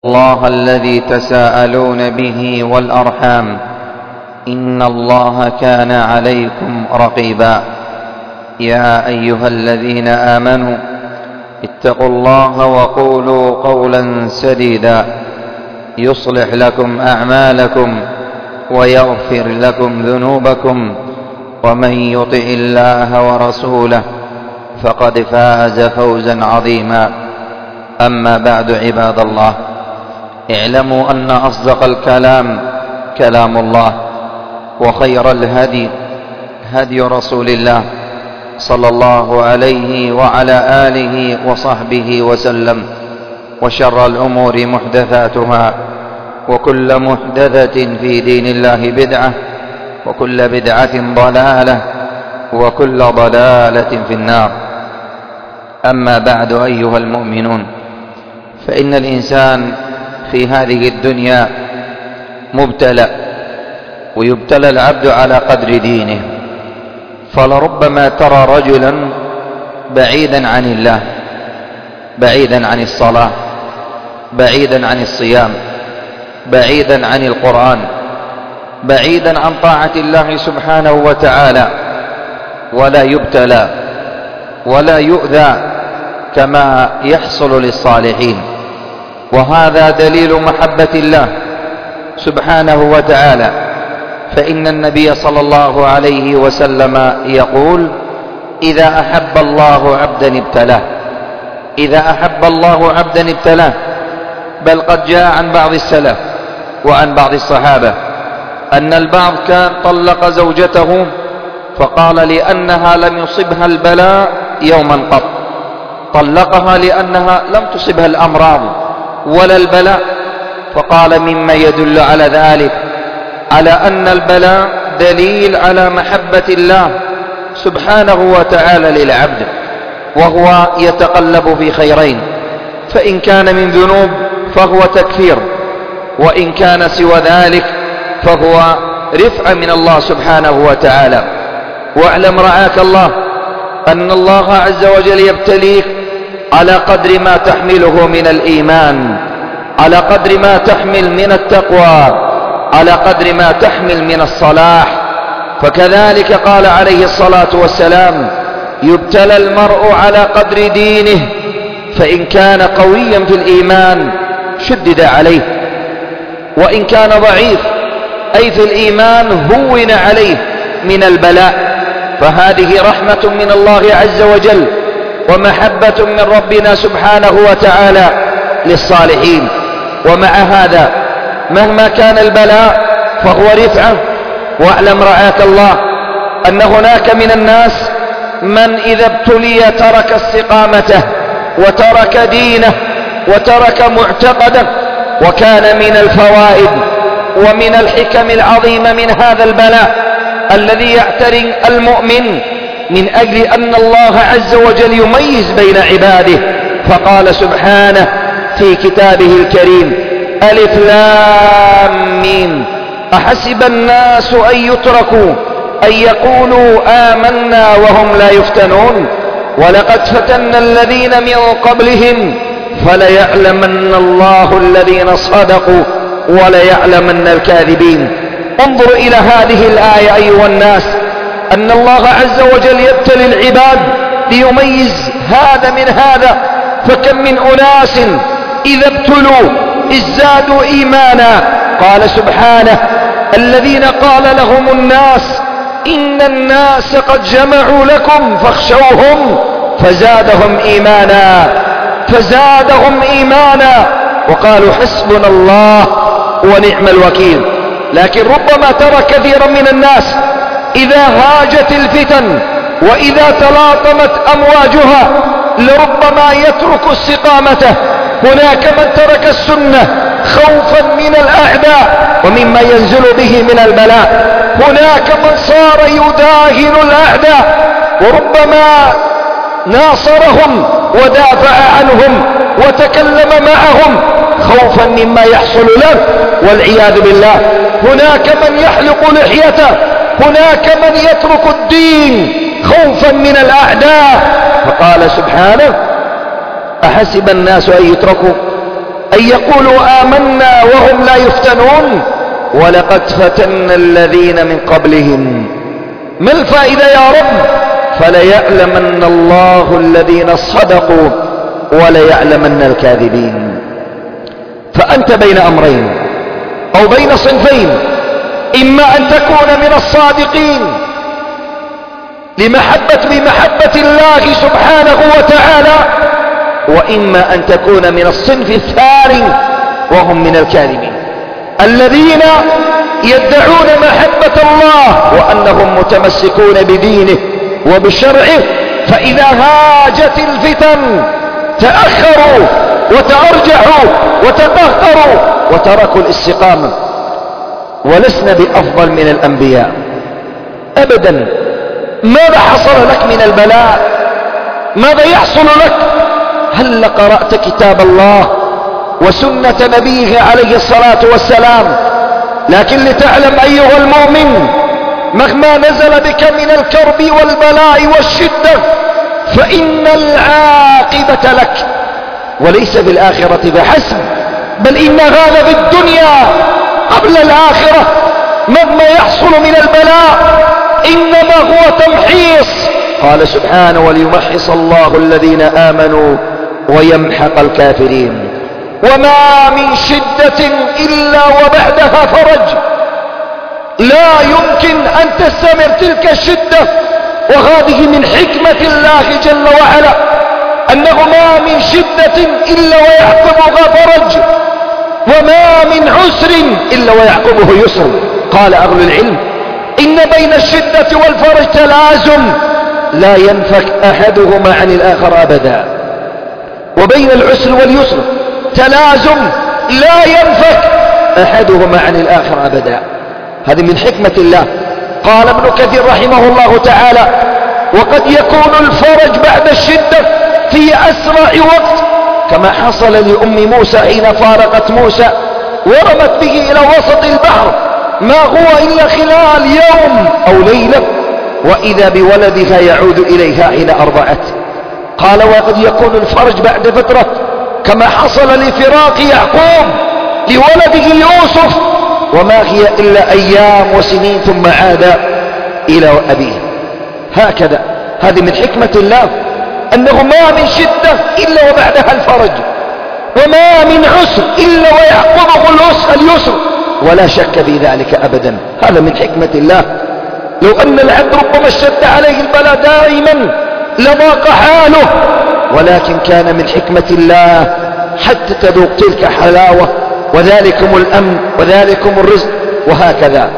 الله الذي تساءلون به والأرحام إن الله كان عليكم رقيبا. يا أيها الذين آمنوا اتقوا الله وقولوا قولا سديدا يصلح لكم أعمالكم ويغفر لكم ذنوبكم ومن يطع الله ورسوله فقد فاز فوزا عظيما. أما بعد، عباد الله، اعلموا أن أصدق الكلام كلام الله، وخير الهدي هدي رسول الله صلى الله عليه وعلى آله وصحبه وسلم، وشر الأمور محدثاتها، وكل محدثة في دين الله بدعة، وكل بدعة ضلالة، وكل ضلالة في النار. أما بعد، أيها المؤمنون، فإن الإنسان في هذه الدنيا مبتلى، ويبتلى العبد على قدر دينه. فلربما ترى رجلا بعيدا عن الله، بعيدا عن الصلاة، بعيدا عن الصيام، بعيدا عن القرآن، بعيدا عن طاعة الله سبحانه وتعالى، ولا يبتلى ولا يؤذى كما يحصل للصالحين. وهذا دليل محبة الله سبحانه وتعالى، فإن النبي صلى الله عليه وسلم يقول: إذا أحب الله عبدا ابتلاه، إذا أحب الله عبدا ابتلاه. بل قد جاء عن بعض السلف وعن بعض الصحابة أن البعض كان طلق زوجته فقال لأنها لم يصبها البلاء يوما قط، طلقها لأنها لم تصبها الأمراض ولا البلاء. فقال: مما يدل على ذلك على أن البلاء دليل على محبة الله سبحانه وتعالى للعبد، وهو يتقلب في خيرين: فإن كان من ذنوب فهو تكفير، وإن كان سوى ذلك فهو رفعة من الله سبحانه وتعالى. واعلم رعاك الله أن الله عز وجل يبتليك على قدر ما تحمله من الإيمان، على قدر ما تحمل من التقوى، على قدر ما تحمل من الصلاح. فكذلك قال عليه الصلاة والسلام: يبتلى المرء على قدر دينه، فإن كان قويا في الإيمان شدد عليه، وإن كان ضعيف أي في الإيمان هون عليه من البلاء. فهذه رحمة من الله عز وجل ومحبة من ربنا سبحانه وتعالى للصالحين. ومع هذا مهما كان البلاء فهو رفعة. واعلم رعاك الله أن هناك من الناس من إذا ابتلي ترك استقامته وترك دينه وترك معتقده. وكان من الفوائد ومن الحكم العظيمة من هذا البلاء الذي يعتري المؤمن من أجل أن الله عز وجل يميز بين عباده، فقال سبحانه في كتابه الكريم: ألف لام ميم أحسب الناس أن يتركوا أن يقولوا آمنا وهم لا يفتنون ولقد فتنا الذين من قبلهم فليعلمن الله الذين صدقوا وليعلمن الكاذبين. انظر إلى هذه الآية أيها الناس، أن الله عز وجل يبتلي العباد ليميز هذا من هذا. فكم من أناس إذا ابتلوا ازدادوا إيمانا. قال سبحانه: الذين قال لهم الناس إن الناس قد جمعوا لكم فاخشوهم فزادهم إيمانا، فزادهم إيمانا، وقالوا حسبنا الله ونعم الوكيل. لكن ربما ترى كثيرا من الناس إذا هاجت الفتن وإذا تلاطمت أمواجها لربما يترك استقامته. هناك من ترك السنة خوفا من الأعداء ومما ينزل به من البلاء. هناك من صار يداهن الأعداء وربما ناصرهم ودافع عنهم وتكلم معهم خوفا مما يحصل له والعياذ بالله. هناك من يحلق لحيته، هناك من يترك الدين خوفا من الأعداء. فقال سبحانه: أحسب الناس أن يتركوا أن يقولوا آمنا وهم لا يفتنون؟ ولقد فتنا الذين من قبلهم. ما الفائدة يا رب؟ فليعلمن الله الذين صدقوا وليعلمن الكاذبين. فأنت بين أمرين أو بين صنفين، إما أن تكون من الصادقين بمحبة الله سبحانه وتعالى، وإما أن تكون من الصنف الثاني وهم من الكاذبين الذين يدعون محبة الله وأنهم متمسكون بدينه وبشرعه، فإذا هاجت الفتن تأخروا وتأرجحوا وتقهقروا وتركوا الاستقامة. ولسنا بأفضل من الأنبياء أبدا. ماذا حصل لك من البلاء؟ ماذا يحصل لك؟ هل قرأت كتاب الله وسنة نبيه عليه الصلاة والسلام؟ لكن لتعلم أيها المؤمن، مهما نزل بك من الكرب والبلاء والشدة فإن العاقبة لك، وليس في الآخرة فحسب، بل إن هذا في الدنيا قبل الآخرة. مهما يحصل من البلاء إنما هو تمحيص. قال سبحانه: وليمحص الله الذين آمنوا ويمحق الكافرين. وما من شدة إلا وبعدها فرج. لا يمكن أن تستمر تلك الشدة، وهذه من حكمة الله جل وعلا، أنه ما من شدة إلا ويعقبها فرج، وما من عسر إلا ويعقبه يسر. قال أهل العلم: إن بين الشدة والفرج تلازم لا ينفك أحدهما عن الآخر أبدا، وبين العسر واليسر تلازم لا ينفك أحدهما عن الآخر أبدا. هذه من حكمة الله. قال ابن كثير رحمه الله تعالى: وقد يكون الفرج بعد الشدة في أسرع وقت، كما حصل لأم موسى حين فارقت موسى ورمت به إلى وسط البحر، ما هو إلا خلال يوم أو ليلة، وإذا بولدها يعود إليها حين أرضعت. قال: وقد يكون الفرج بعد فترة، كما حصل لفراق يعقوب لولده يوسف، وما هي إلا أيام وسنين ثم عاد إلى أبيه. هكذا. هذه من حكمة الله، أنه ما من شدة إلا وبعدها الفرج، وما من عسر إلا ويعقبه اليسر، ولا شك في ذلك أبدا. هذا من حكمة الله. لو أن العبد ربما اشتد عليه البلاء دائما لضاق حاله، ولكن كان من حكمة الله حتى تذوق تلك حلاوة، وذلكم الأمن وذلكم الرزق، وهكذا.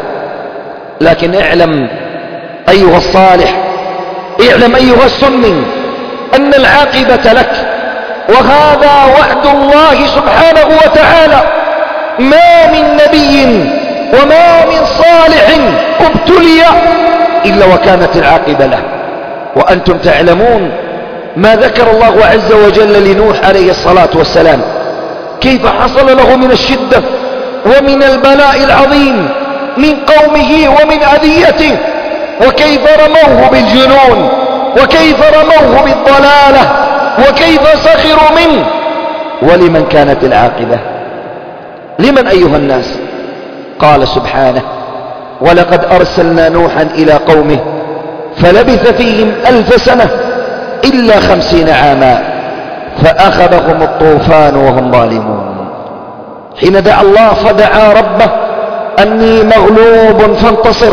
لكن اعلم أيها الصالح، اعلم أيها السني، أن العاقبة لك، وهذا وعد الله سبحانه وتعالى. ما من نبي وما من صالح ابتلي إلا وكانت العاقبة له. وأنتم تعلمون ما ذكر الله عز وجل لنوح عليه الصلاة والسلام، كيف حصل له من الشدة ومن البلاء العظيم من قومه ومن أذيته، وكيف رموه بالجنون، وكيف رموه بالضلالة، وكيف سخروا منه. ولمن كانت العاقبة؟ لمن أيها الناس؟ قال سبحانه: ولقد أرسلنا نوحا إلى قومه فلبث فيهم 1000 سنة إلا 50 عاما فأخذهم الطوفان وهم ظالمون. حين دعا الله فدعا ربه: أني مغلوب فانتصر،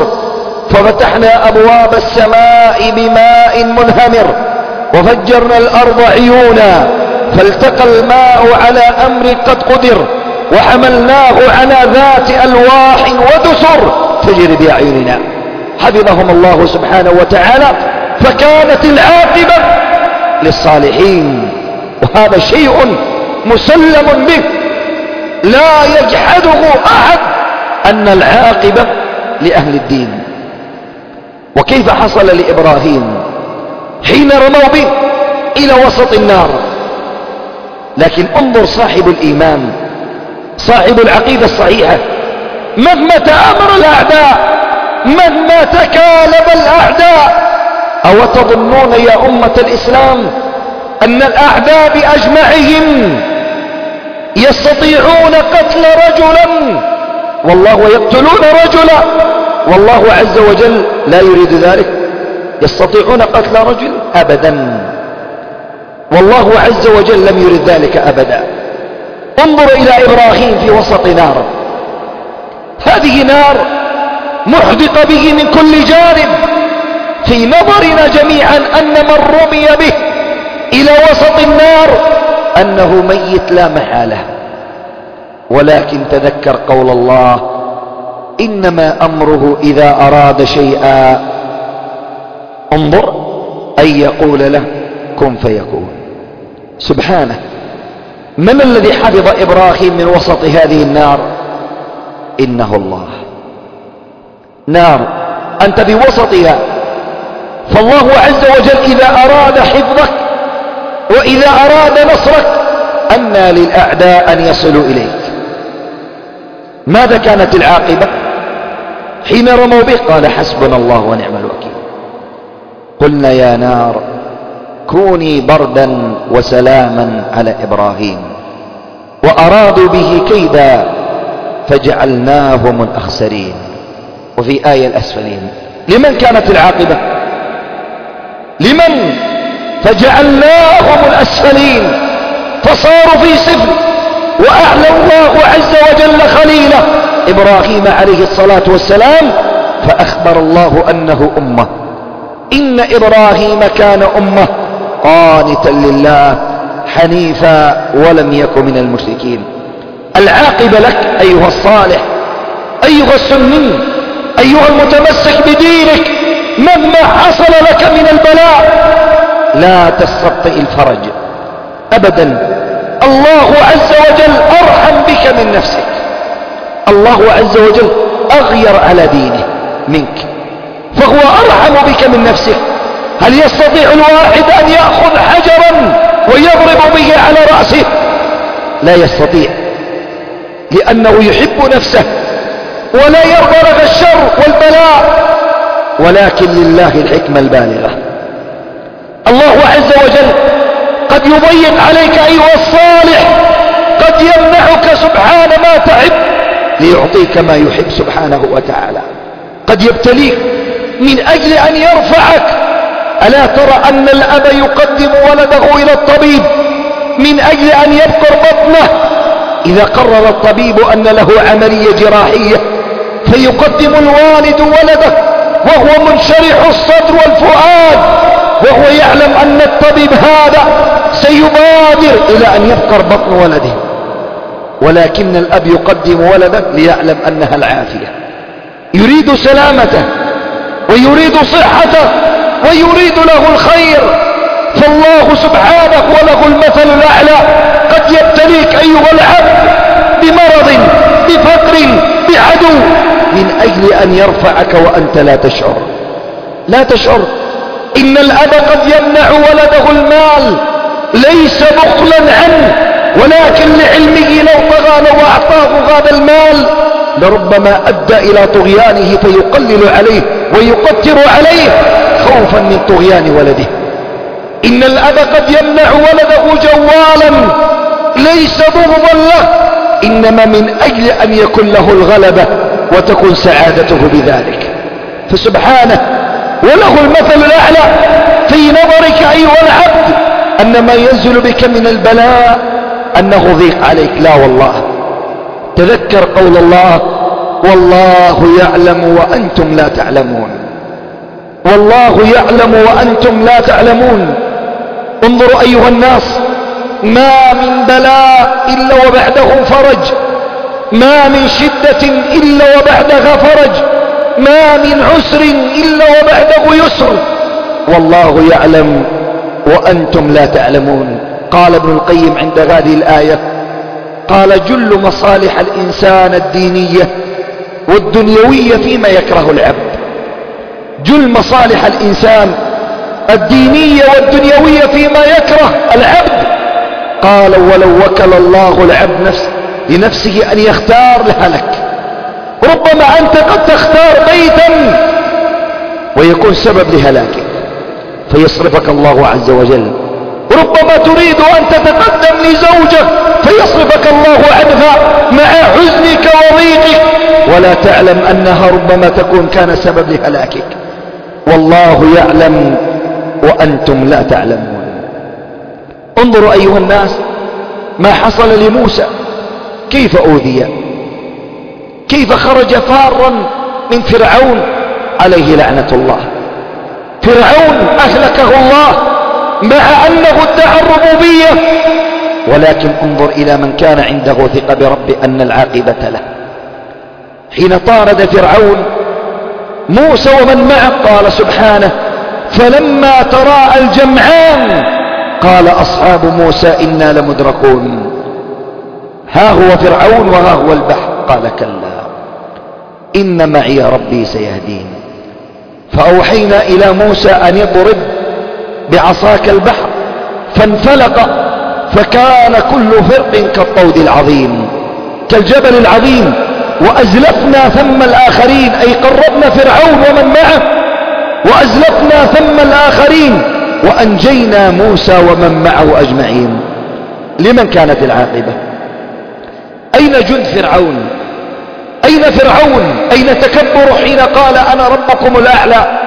ففتحنا أبواب السماء بماء منهمر وفجرنا الأرض عيونا فالتقى الماء على أمر قد قدر وحملناه على ذات ألواح ودسر تجري بأعيننا. حفظهم الله سبحانه وتعالى، فكانت العاقبة للصالحين، وهذا شيء مسلم به لا يجحده أحد، أن العاقبة لأهل الدين. وكيف حصل لإبراهيم حين رموا به إلى وسط النار؟ لكن انظر صاحب الإيمان، صاحب العقيدة الصحيحة، مهما تآمر الأعداء، مهما تكالب الأعداء، أو تظنون يا أمة الإسلام أن الأعداء بأجمعهم يستطيعون قتل رجلا والله ويقتلون رجلا، والله عز وجل لا يريد ذلك. يستطيعون قتل رجل أبدا، والله عز وجل لم يرد ذلك أبدا. انظر إلى إبراهيم في وسط نار، هذه نار محدقة به من كل جانب، في نظرنا جميعا أن من رمي به إلى وسط النار أنه ميت لا محالة، ولكن تذكر قول الله: إنما أمره إذا أراد شيئا انظر أن يقول له كن فيكون. سبحانه، من الذي حفظ إبراهيم من وسط هذه النار؟ إنه الله. نار أنت بوسطها، فالله عز وجل إذا أراد حفظك وإذا أراد نصرك أنى للأعداء أن يصلوا إليك. ماذا كانت العاقبة حين رموا به؟ قال: حسبنا الله ونعم الوكيل. قلنا يا نار كوني بردا وسلاما على إبراهيم، وأرادوا به كيدا فجعلناهم الأخسرين. وفي آية الأسفلين لمن كانت العاقبة؟ لمن؟ فجعلناهم الأسفلين، فصاروا في سفل. وأعلى الله عز وجل خليله إبراهيم عليه الصلاة والسلام، فأخبر الله أنه أمة. إن إبراهيم كان أمة قانتا لله حنيفا ولم يكن من المشركين. العاقبة لك أيها الصالح، أيها السني، أيها المتمسك بدينك، مهما حصل لك من البلاء لا تستبطئ الفرج أبدا. الله عز وجل أرحم بك من نفسك، الله عز وجل أغير على دينه منك، فهو أرحم بك من نفسك. هل يستطيع الواحد أن يأخذ حجرا ويضرب به على رأسه؟ لا يستطيع، لأنه يحب نفسه ولا يرضى لك الشر والبلاء. ولكن لله الحكمة البالغة. الله عز وجل قد يضيق عليك أيها الصالح، قد يمنعك سبحان ما تعب ليعطيك ما يحب سبحانه وتعالى. قد يبتليك من أجل أن يرفعك. ألا ترى أن الأب يقدم ولده إلى الطبيب من أجل أن يبقر بطنه؟ إذا قرر الطبيب أن له عملية جراحية فيقدم الوالد ولده وهو منشرح الصدر والفؤاد، وهو يعلم أن الطبيب هذا سيبادر إلى أن يبقر بطن ولده، ولكن الأب يقدم ولده ليعلم أنها العافية، يريد سلامته ويريد صحته ويريد له الخير. فالله سبحانه وله المثل الأعلى قد يبتليك أيها العبد بمرض، بفقر، بعدو، من أجل أن يرفعك وأنت لا تشعر. لا تشعر. إن الأب قد يمنع ولده المال ليس بخلا عنه، ولكن لعلمه لو طغى لو أعطاه هذا المال لربما أدى إلى طغيانه فيقلل عليه ويقتر عليه خوفا من طغيان ولده. إن الأب قد يمنع ولده جوالا ليس بغضا له، إنما من أجل أن يكون له الغلبة وتكون سعادته بذلك. فسبحانه وله المثل الأعلى في نظرك أيها العبد أن ما ينزل بك من البلاء أنه ضيق عليك. لا والله، تذكر قول الله: والله يعلم وأنتم لا تعلمون. والله يعلم وأنتم لا تعلمون. انظروا أيها الناس، ما من بلاء إلا وبعده فرج، ما من شدة إلا وبعدها فرج، ما من عسر إلا وبعده يسر. والله يعلم وأنتم لا تعلمون. قال ابن القيم عند هذه الآية، قال: جل مصالح الإنسان الدينية والدنيوية فيما يكره العبد. جل مصالح الإنسان الدينية والدنيوية فيما يكره العبد. قال: ولو وكل الله العبد لنفسه أن يختار لهلك. ربما أنت قد تختار بيتا ويكون سبب لهلاكك، فيصرفك الله عز وجل ربما تريد أن تتقدم لزوجك فيصرفك الله عنها مع حزنك وضيقك، ولا تعلم أنها ربما تكون كان سبب لهلاكك. والله يعلم وأنتم لا تعلمون. انظروا أيها الناس ما حصل لموسى، كيف أوذي، كيف خرج فارا من فرعون عليه لعنة الله. فرعون أهلكه الله مع أنه ادعى الربوبية، ولكن انظر إلى من كان عنده ثقة برب أن العاقبة له. حين طارد فرعون موسى ومن معه قال سبحانه: فلما تراءى الجمعان قال أصحاب موسى إنا لمدركون. ها هو فرعون وها هو البحر، قال كلا إن معي ربي سيهدين. فأوحينا إلى موسى أن يضرب بعصاك البحر فانفلق فكان كل فرق كالطود العظيم، كالجبل العظيم. وأزلفنا ثم الآخرين، أي قربنا فرعون ومن معه وأزلفنا ثم الآخرين وأنجينا موسى ومن معه أجمعين. لمن كانت العاقبة؟ أين جند فرعون؟ أين فرعون؟ أين تكبر حين قال أنا ربكم الأعلى؟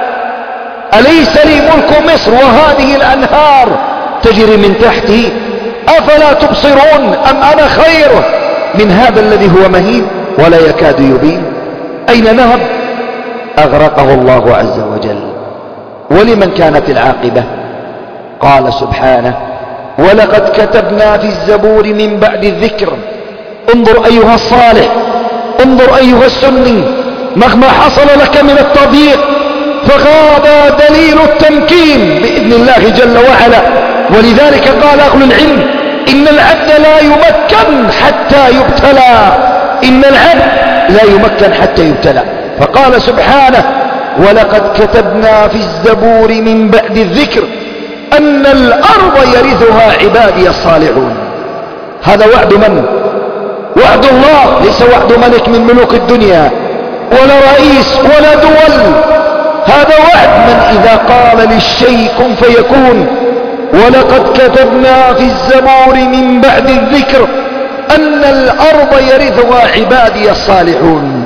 أليس لي ملك مصر وهذه الأنهار تجري من تحتي أفلا تبصرون أم أنا خير من هذا الذي هو مهين ولا يكاد يبين؟ أين ذهب؟ أغرقه الله عز وجل. ولمن كانت العاقبة؟ قال سبحانه: ولقد كتبنا في الزبور من بعد الذكر. انظر أيها الصالح، انظر أيها السني، مهما حصل لك من التضييق فغاب دليل التمكين بإذن الله جل وعلا. ولذلك قال أهل العلم: إن العبد لا يمكن حتى يبتلى، إن العبد لا يمكن حتى يبتلى. فقال سبحانه: ولقد كتبنا في الزبور من بعد الذكر أن الأرض يرثها عبادي الصالحون. هذا وعد من؟ وعد الله، ليس وعد ملك من ملوك الدنيا ولا رئيس ولا دول. هذا وعد من إذا قال للشيء كن فيكون. ولقد كتبنا في الزبور من بعد الذكر أن الأرض يرثها عبادي الصالحون.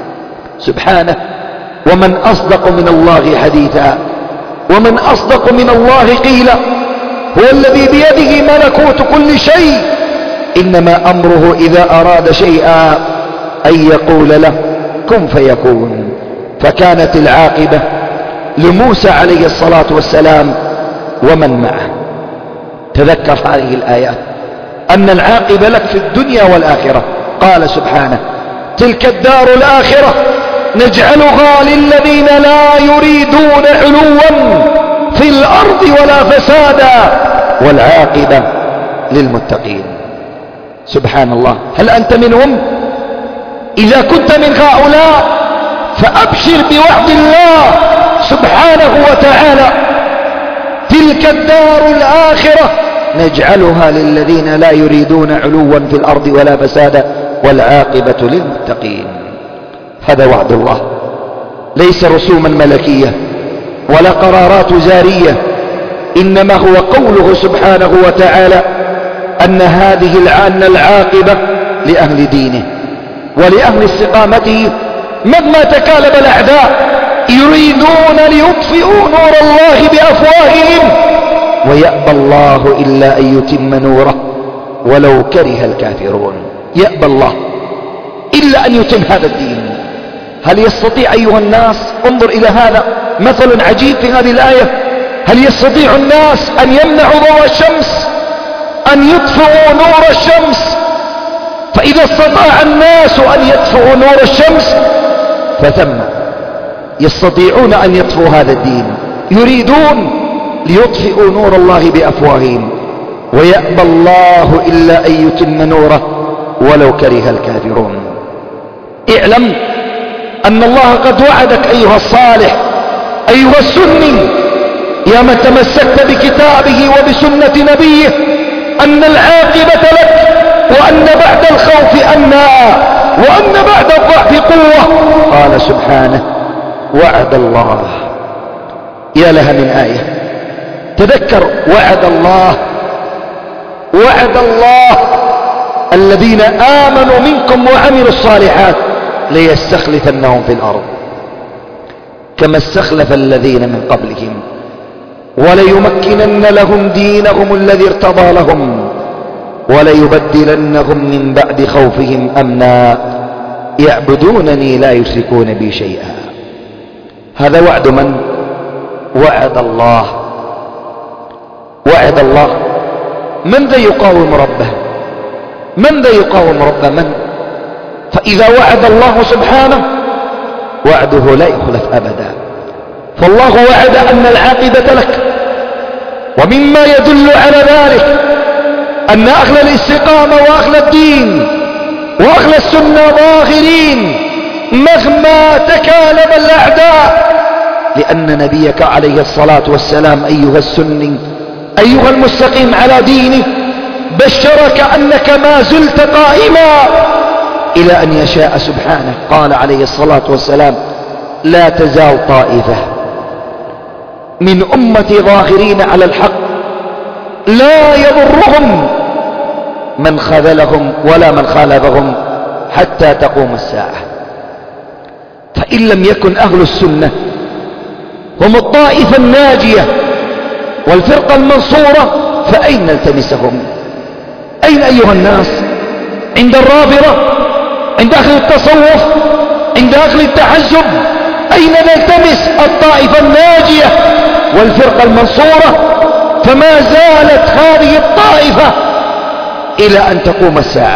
سبحانه: ومن أصدق من الله حديثا، ومن أصدق من الله قيلا. هو الذي بيده ملكوت كل شيء، إنما أمره إذا أراد شيئا أن يقول له كن فيكون. فكانت العاقبة لموسى عليه الصلاة والسلام ومن معه. تذكر هذه الآيات أن العاقبة لك في الدنيا والآخرة. قال سبحانه: تلك الدار الآخرة نجعلها للذين لا يريدون علوا في الأرض ولا فسادا والعاقبة للمتقين. سبحان الله. هل أنت منهم؟ إذا كنت من هؤلاء فأبشر بوعد الله سبحانه وتعالى: تلك الدار الآخرة نجعلها للذين لا يريدون علوا في الأرض ولا فسادا والعاقبة للمتقين. هذا وعد الله، ليس رسوما ملكية ولا قرارات جارية، إنما هو قوله سبحانه وتعالى أن العاقبة لأهل دينه ولأهل استقامته مهما تكالب الأعداء يريدون ليطفئوا نور الله بأفواههم ويأبى الله إلا أن يتم نوره ولو كره الكافرون. يأبى الله إلا أن يتم هذا الدين. هل يستطيع أيها الناس؟ انظر إلى هذا مثل عجيب في هذه الآية. هل يستطيع الناس أن يمنعوا ضوء الشمس، أن يطفئوا نور الشمس؟ فإذا استطاع الناس أن يطفئوا نور الشمس فثم يستطيعون أن يطفئوا هذا الدين. يريدون ليطفئوا نور الله بأفواههم ويأبى الله إلا أن يتم نوره ولو كره الكافرون. اعلم أن الله قد وعدك أيها الصالح أيها السني يا من تمسكت بكتابه وبسنة نبيه أن العاقبة لك، وأن بعد الخوف أمنا، وأن بعد الضعف قوة. قال سبحانه: وعد الله. يا لها من آية تذكر وعد الله الذين آمنوا منكم وعملوا الصالحات ليستخلفنهم في الأرض كما استخلف الذين من قبلهم وليمكنن لهم دينهم الذي ارتضى لهم وليبدلنهم من بعد خوفهم أمنا يعبدونني لا يشركون بي شيئا. هذا وعد من؟ وعد الله. وعد الله. من ذا يقاوم ربه؟ من ذا يقاوم ربه؟ من؟ فإذا وعد الله سبحانه وعده لا يخلف أبدا. فالله وعد أن العاقبة لك. ومما يدل على ذلك أن أهل الاستقامة وأهل الدين وأهل السنة ظاهرين مهما تكالب الأعداء، لأن نبيك عليه الصلاة والسلام أيها السني أيها المستقيم على دينه بشرك أنك ما زلت قائما إلى أن يشاء سبحانه. قال عليه الصلاة والسلام: لا تزال طائفة من أمتي ظاهرين على الحق لا يضرهم من خذلهم ولا من خالفهم حتى تقوم الساعة. فإن لم يكن أهل السنة هم الطائفة الناجية والفرقة المنصورة فأين نلتمسهم؟ أين أيها الناس؟ عند الرافضة؟ عند أهل التصوف؟ عند أهل التحزب؟ أين نلتمس الطائفة الناجية والفرقة المنصورة؟ فما زالت هذه الطائفة إلى أن تقوم الساعة.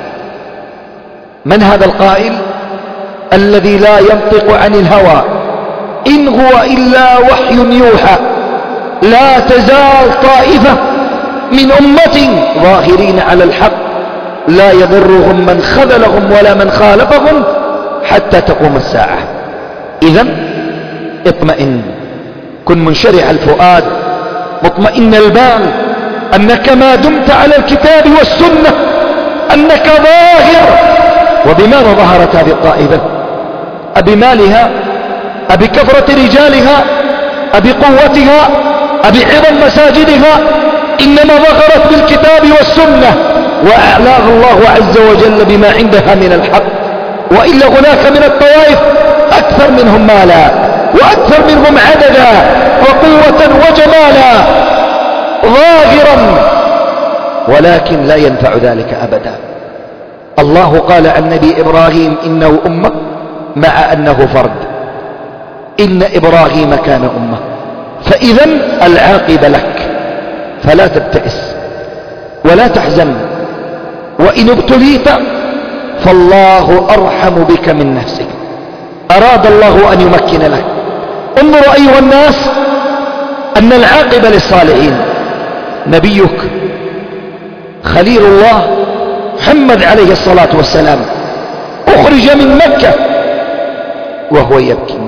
من هذا القائل الذي لا ينطق عن الهوى إن هو إلا وحي يوحى؟ لا تزال طائفة من أمة ظاهرين على الحق لا يضرهم من خذلهم ولا من خالفهم حتى تقوم الساعة. إذن اطمئن، كن منشرح الفؤاد مطمئن البال أنك ما دمت على الكتاب والسنة أنك ظاهر. وبماذا ظهرت هذه الطائفة؟ أبمالها؟ أبكثرة رجالها؟ أبقوتها؟ أبعظم مساجدها؟ إنما ظهرت بالكتاب والسنة وأعلاها الله عز وجل بما عندها من الحق. وإلا هناك من الطوائف أكثر منهم مالا وأكثر منهم عددا وقوة وجمالا ظاهرا، ولكن لا ينفع ذلك أبدا. الله قال عن نبي إبراهيم إنه أمة مع أنه فرد. إن إبراهيم كان أمة. فإذن العاقبة لك، فلا تبتئس ولا تحزن. وإن ابتليت فالله أرحم بك من نفسك. أراد الله أن يمكن لك. انظروا أيها الناس أن العاقبة للصالحين. نبيك خليل الله محمد عليه الصلاة والسلام أخرج من مكة وهو يبكي.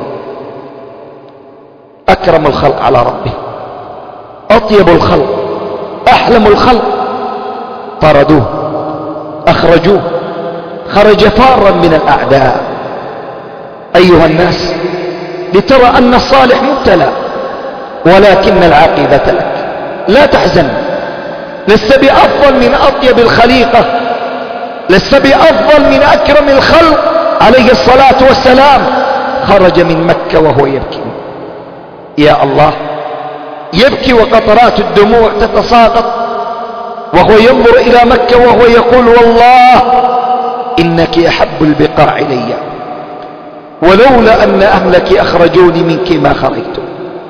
أكرم الخلق على ربه، أطيب الخلق، أحلم الخلق، طردوه، أخرجوه، خرج فارا من الأعداء. أيها الناس لترى أن الصالح مبتلى ولكن العاقبة لك. لا تحزن، لست بأفضل من أطيب الخليقة، لست بأفضل من أكرم الخلق عليه الصلاة والسلام. خرج من مكة وهو يبكي. يا الله، يبكي وقطرات الدموع تتساقط وهو ينظر إلى مكة وهو يقول والله إنك أحب البقاع إلي، ولولا أن أهلك أخرجوني منك ما خرجت.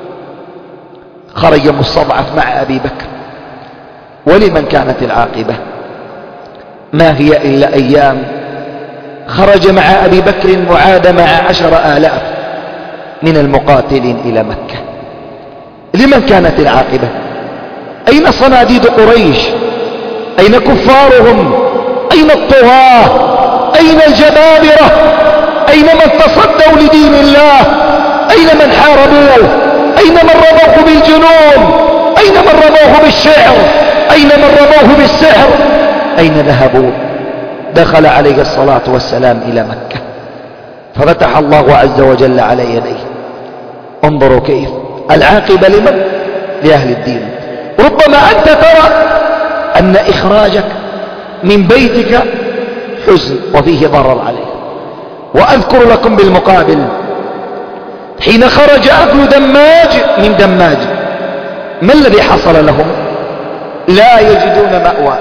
خرج مستضعف مع أبي بكر. ولمن كانت العاقبة؟ ما هي إلا أيام. خرج مع أبي بكر وعاد مع 10,000 من المقاتلين إلى مكة. لمن كانت العاقبة؟ أين صناديد قريش؟ أين كفارهم؟ أين الطغاة؟ أين الجبابرة؟ أين من تصدوا لدين الله؟ أين من حاربوه؟ أين من رموه بالجنون؟ أين من رموه بالشعر؟ أين من رموه بالسحر؟ أين ذهبوا؟ دخل عليه الصلاة والسلام إلى مكة ففتح الله عز وجل على يديه. انظروا كيف العاقبة لمن؟ لأهل الدين. ربما أنت ترى أن إخراجك من بيتك حزن وفيه ضرر عليه. وأذكر لكم بالمقابل حين خرج أهل دماج من دماج ما الذي حصل لهم؟ لا يجدون مأوى.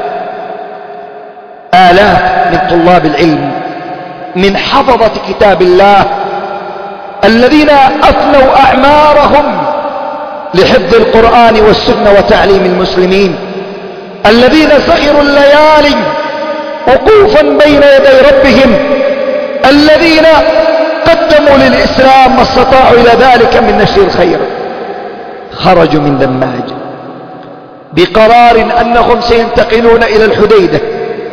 آلاف من طلاب العلم من حفظة كتاب الله الذين أفنوا أعمارهم لحفظ القرآن والسنة وتعليم المسلمين، الذين سهروا الليالي وقوفا بين يدي ربهم، الذين قدموا للإسلام ما استطاعوا إلى ذلك من نشر الخير، خرجوا من دماج بقرار أنهم سينتقلون إلى الحديدة.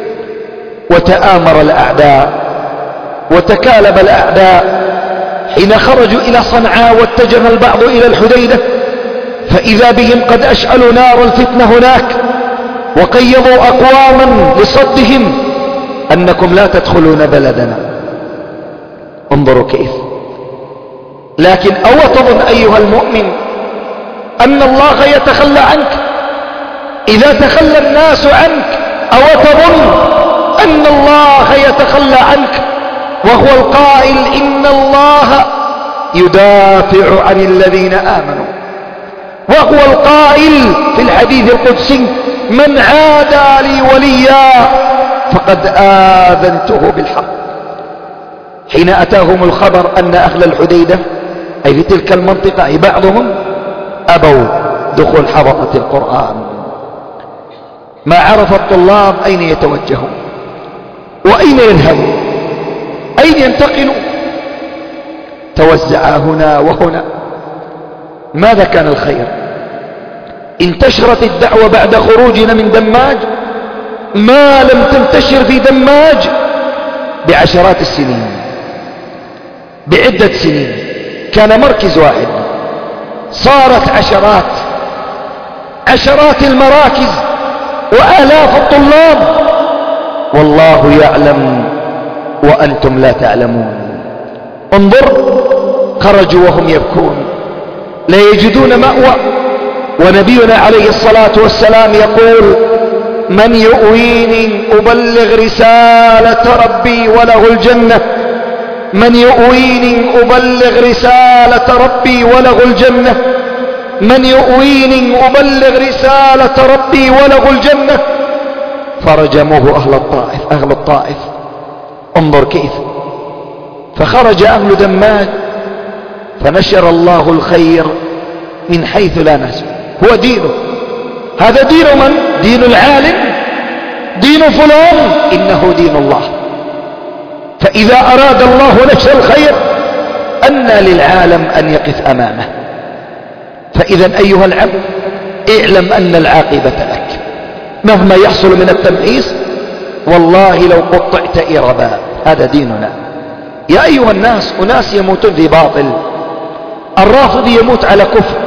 وتآمر الأعداء وتكالب الأعداء حين خرجوا إلى صنعاء واتجه البعض إلى الحديدة، فإذا بهم قد أشعلوا نار الفتنة هناك وقيضوا أقواما لصدهم أنكم لا تدخلون بلدنا. انظروا كيف. لكن أو تظن أيها المؤمن أن الله يتخلى عنك إذا تخلى الناس عنك؟ أو تظن أن الله يتخلى عنك وهو القائل إن الله يدافع عن الذين آمنوا، وهو القائل في الحديث القدسي من عادى لي وليا فقد آذنته بالحق. حين أتاهم الخبر أن أهل الحديدة أي في تلك المنطقة أي بعضهم أبوا دخول حضرة القرآن، ما عرف الطلاب أين يتوجهون وأين يذهبوا، أين ينتقلوا. توزع هنا وهنا. ماذا كان الخير؟ انتشرت الدعوة بعد خروجنا من دماج ما لم تنتشر في دماج بعشرات السنين، بعدة سنين. كان مركز واحد، صارت عشرات المراكز وآلاف الطلاب، والله يعلم وأنتم لا تعلمون. انظر، خرجوا وهم يبكون لا يجدون مأوى. ونبينا عليه الصلاة والسلام يقول من يؤويني أبلغ رسالة ربي وله الجنة، من يؤويني أبلغ رسالة ربي وله الجنة، من يؤويني أبلغ رسالة ربي وله الجنة. فرجموه أهل الطائف. انظر كيف. فخرج أهل دماج فنشر الله الخير من حيث لا نحسب. هو دينه، هذا دين من؟ دين العالم، دين فلان، إنه دين الله. فإذا أراد الله نشر الخير أن للعالم أن يقف أمامه. فإذا أيها العبد اعلم أن العاقبة لك مهما يحصل من التمحيص. والله لو قطعت إربا. هذا ديننا. يا أيها الناس، أناس يموتون في باطل. الرافض يموت على كفر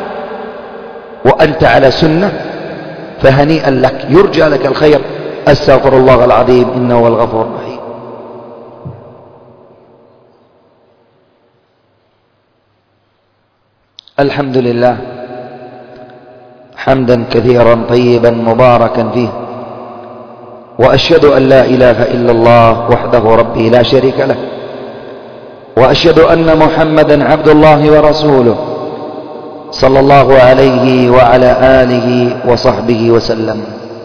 وأنت على سنة، فهنيئا لك، يرجى لك الخير. أستغفر الله العظيم إنه هو الغفور الرحيم. الحمد لله حمدا كثيرا طيبا مباركا فيه، وأشهد أن لا إله إلا الله وحده ربي لا شريك له، وأشهد أن محمدا عبد الله ورسوله صلى الله عليه وعلى آله وصحبه وسلم.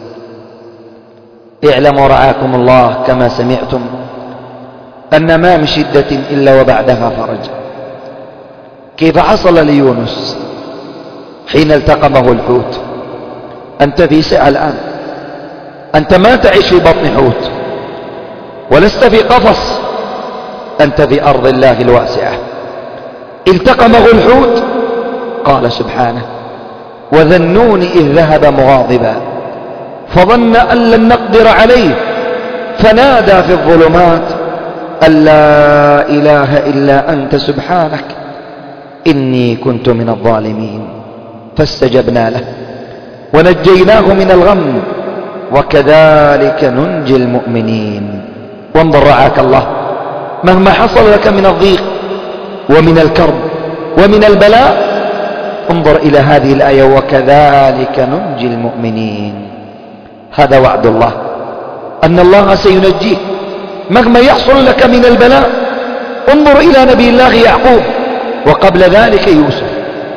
اعلموا رعاكم الله كما سمعتم أن ما من شدة إلا وبعدها فرج. كيف حصل ليونس حين التقمه الحوت؟ أنت في سعة الآن، أنت ما تعيش في بطن حوت ولست في قفص، أنت في أرض الله الواسعة. التقمه الحوت قال سبحانه وذنون إذ ذهب مغاضبا فظن أن لن نقدر عليه فنادى في الظلمات أن لا إله إلا أنت سبحانك إني كنت من الظالمين. فاستجبنا له ونجيناه من الغم وكذلك ننجي المؤمنين. وانظر رعاك الله، مهما حصل لك من الضيق ومن الكرب ومن البلاء انظر إلى هذه الآية: وكذلك ننجي المؤمنين. هذا وعد الله أن الله سينجيه مهما يحصل لك من البلاء. انظر إلى نبي الله يعقوب، وقبل ذلك يوسف،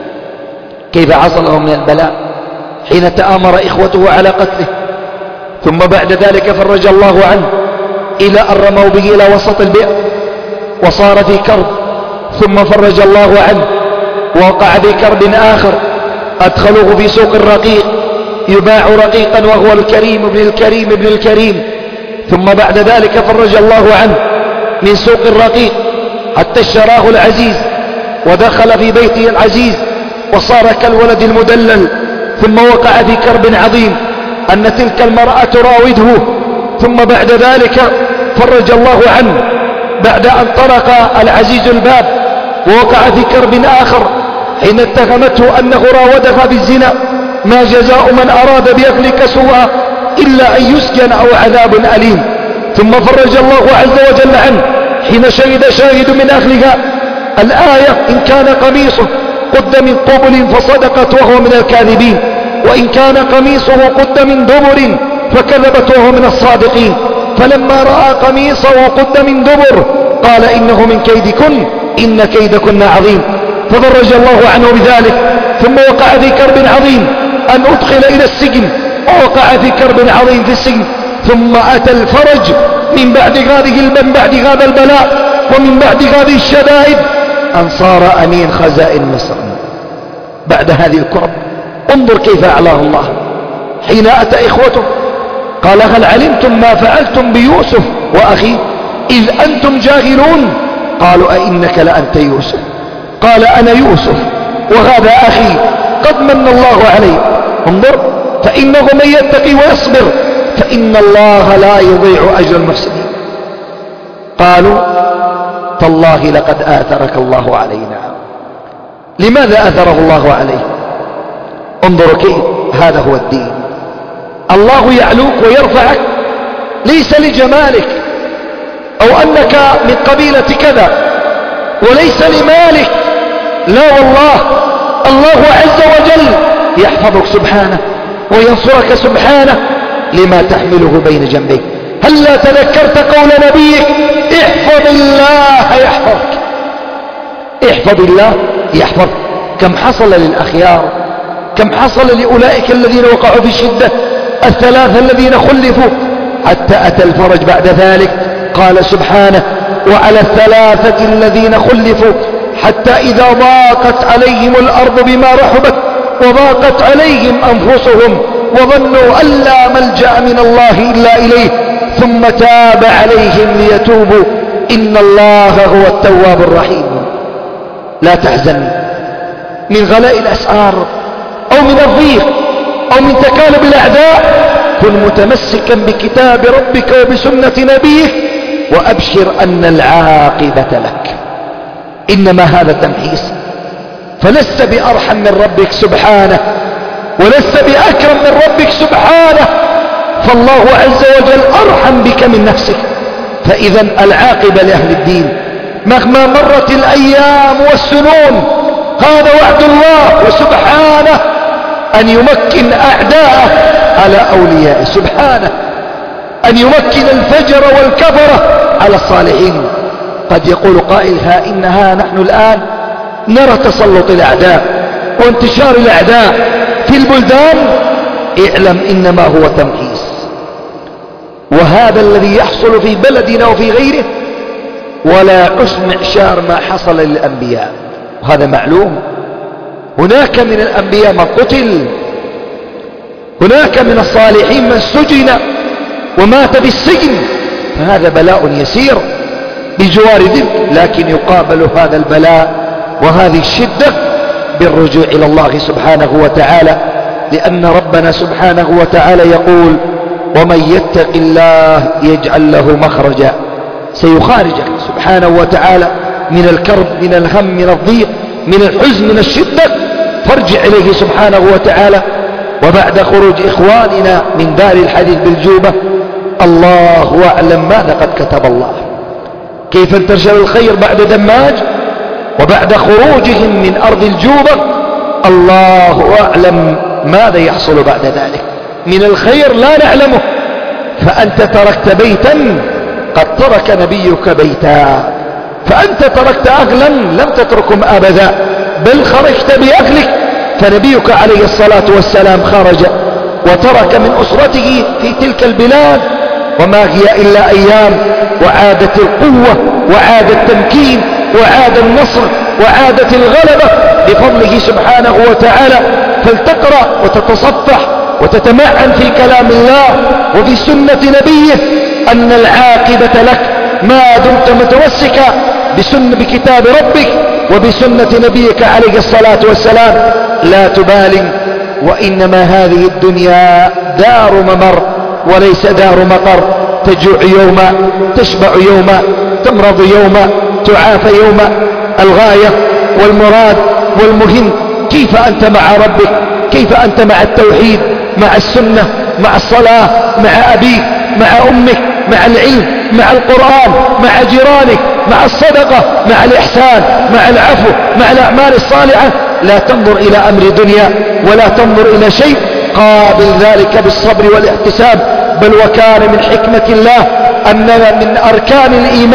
كيف حصل له من البلاء حين تآمر إخوته على قتله، ثم بعد ذلك فرج الله عنه إلى أن رموا به إلى وسط البئر وصار في كرب، ثم فرج الله عنه ووقع في كرب آخر، أدخلوه في سوق الرقيق يباع رقيقا وهو الكريم ابن الكريم ابن الكريم، ثم بعد ذلك فرج الله عنه من سوق الرقيق حتى اشتراه العزيز ودخل في بيته العزيز وصار كالولد المدلل، ثم وقع في كرب عظيم أن تلك المرأة تراوده، ثم بعد ذلك فرج الله عنه بعد أن طرق العزيز الباب ووقع في كرب آخر حين اتهمته أنه راودها بالزنا. ما جزاء من أراد بأهلك سوءا إلا أن يسجن أو عذاب أليم. ثم فرج الله عز وجل عنه حين شهد شاهد من أهلها الآية: إن كان قميصه قد من قبل فصدقت وهو من الكاذبين، وإن كان قميصه قد من دبر فكذبت وهو من الصادقين. فلما رأى قميصه قد من دبر قال إنه من كيدكن إن كيدكن عظيم، ففرج الله عنه بذلك. ثم وقع في كرب عظيم أن أدخل إلى السجن، ووقع في كرب عظيم في السجن، ثم أتى الفرج من بعد هذا البلاء ومن بعد هذه الشدائد أن صار أمين خزائن مصر بعد هذه الكرب. انظر كيف أعلاه الله حين أتى إخوته قال: هل علمتم ما فعلتم بيوسف وأخيه إذ أنتم جاهلون؟ قالوا: أئنك لأنت يوسف؟ قال: أنا يوسف وهذا أخي قد من الله عليه. انظر: فإنه من يتقي ويصبر فإن الله لا يضيع أجر المحسنين. قالوا: تالله لقد آثرك الله علينا. لماذا آثره الله عليه؟ انظروا كيف هذا هو الدين. الله يعلوك ويرفعك ليس لجمالك أو أنك من قبيلة كذا، وليس لمالك، لا والله. الله عز وجل يحفظك سبحانه وينصرك سبحانه لما تحمله بين جنبيك. هلا تذكرت قول نبيك: احفظ الله يحفظك. احفظ الله يحفظك. كم حصل للأخيار، كم حصل لأولئك الذين وقعوا في شدة، الثلاثة الذين خلفوا حتى أتى الفرج بعد ذلك. قال سبحانه: وعلى الثلاثة الذين خلفوا حتى إذا ضاقت عليهم الأرض بما رحبت وضاقت عليهم أنفسهم وظنوا أن لا ملجأ من الله إلا إليه ثم تاب عليهم ليتوبوا إن الله هو التواب الرحيم. لا تحزن من غلاء الأسعار أو من الضيق أو من تكالب الأعداء، كن متمسكا بكتاب ربك وبسنة نبيك وأبشر أن العاقبة لك. إنما هذا تمحيص، فلست بأرحم من ربك سبحانه ولست بأكرم من ربك سبحانه، فالله عز وجل أرحم بك من نفسك. فإذا العاقبة لأهل الدين مهما مرت الأيام والسنون. هذا وعد الله وسبحانه أن يمكن أعداءه على أوليائه سبحانه، أن يمكن الفجر والكفرة على الصالحين. قد يقول قائلها: إنها نحن الآن نرى تسلط الأعداء وانتشار الأعداء في البلدان. اعلم إنما هو تمحيص، وهذا الذي يحصل في بلدنا وفي غيره ولا أسمع شار ما حصل للأنبياء، وهذا معلوم. هناك من الأنبياء من قتل، هناك من الصالحين من سجن ومات بالسجن، فهذا بلاء يسير بجوار ذلك، لكن يقابل هذا البلاء وهذه الشدة بالرجوع إلى الله سبحانه وتعالى، لأن ربنا سبحانه وتعالى يقول: ومن يتق الله يجعل له مخرجا. سيخارجك سبحانه وتعالى من الكرب، من الهم، من الضيق، من الحزن، من الشدة، فارجع إليه سبحانه وتعالى. وبعد خروج إخواننا من دار الحديث بالجوبة الله أعلم ماذا قد كتب الله، كيف انتشر الخير بعد دماج وبعد خروجهم من أرض الجوبة الله أعلم ماذا يحصل بعد ذلك من الخير لا نعلمه. فأنت تركت بيتا قد ترك نبيك بيتا، فأنت تركت أهلا لم تتركهم أبدا، بل خرجت بأهلك. فنبيك عليه الصلاة والسلام خرج وترك من أسرته في تلك البلاد، وما هي إلا أيام، وعادت القوة وعاد التمكين وعاد النصر وعادت الغلبة بفضله سبحانه وتعالى. فلتقرأ وتتصفح وتتمعن في كلام الله وفي سنة نبيه أن العاقبة لك ما دمت متمسكا بكتاب ربك وبسنة نبيك عليه الصلاة والسلام. لا تبالي، وإنما هذه الدنيا دار ممر وليس دار مقر. تجوع يوما، تشبع يوما، تمرض يوما، تعافى يوما. الغاية والمراد والمهم كيف أنت مع ربك، كيف أنت مع التوحيد، مع السنة، مع الصلاة، مع أبيك، مع أمك، مع العلم، مع القرآن، مع جيرانك، مع الصدقة، مع الإحسان، مع العفو، مع الأعمال الصالحة. لا تنظر إلى أمر دنيا ولا تنظر إلى شيء، قابل ذلك بالصبر والاحتساب. بل وكان من حكمة الله أن من أركان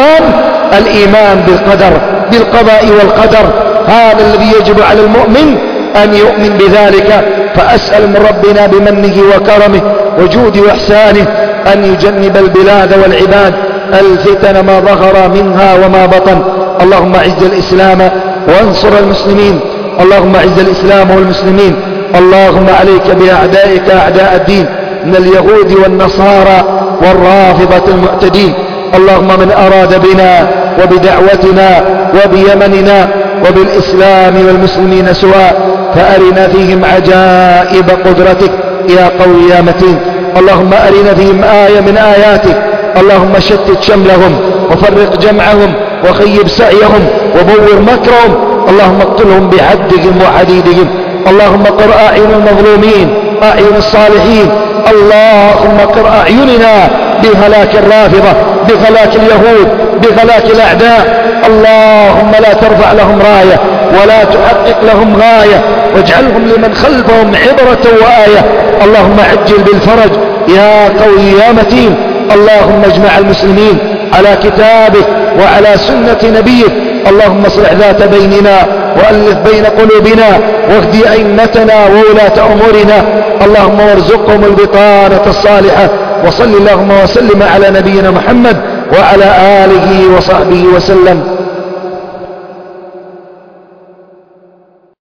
الإيمان بالقدر، بالقضاء والقدر. هذا الذي يجب على المؤمن أن يؤمن بذلك. فأسأل من ربنا بمنه وكرمه وجود وإحسانه أن يجنب البلاد والعباد الفتن ما ظهر منها وما بطن. اللهم أعز الإسلام وانصر المسلمين، اللهم أعز الإسلام والمسلمين. اللهم عليك بأعدائك أعداء الدين من اليهود والنصارى والرافضة المعتدين. اللهم من أراد بنا وبدعوتنا وبيمننا وبالإسلام والمسلمين سواء فأرنا فيهم عجائب قدرتك يا قوي يا متين. اللهم أرنا فيهم آية من آياتك. اللهم شتت شملهم وفرق جمعهم وخيب سعيهم وبور مكرهم. اللهم اقتلهم بحدهم وحديدهم. اللهم قر أعين المظلومين، أعين الصالحين. اللهم قر أعيننا بهلاك الرافضة، بهلاك اليهود، بهلاك الأعداء. اللهم لا ترفع لهم راية ولا تحقق لهم غاية، واجعلهم لمن خلفهم عبرة وآية. اللهم عجل بالفرج يا قوي يا متين. اللهم اجمع المسلمين على كتابك وعلى سنة نبيك. اللهم اصلح ذات بيننا وألف بين قلوبنا واهد أئمتنا وولاة أمورنا. اللهم وارزقهم البطانة الصالحة. وصل اللهم وسلم على نبينا محمد وعلى آله وصحبه وسلم.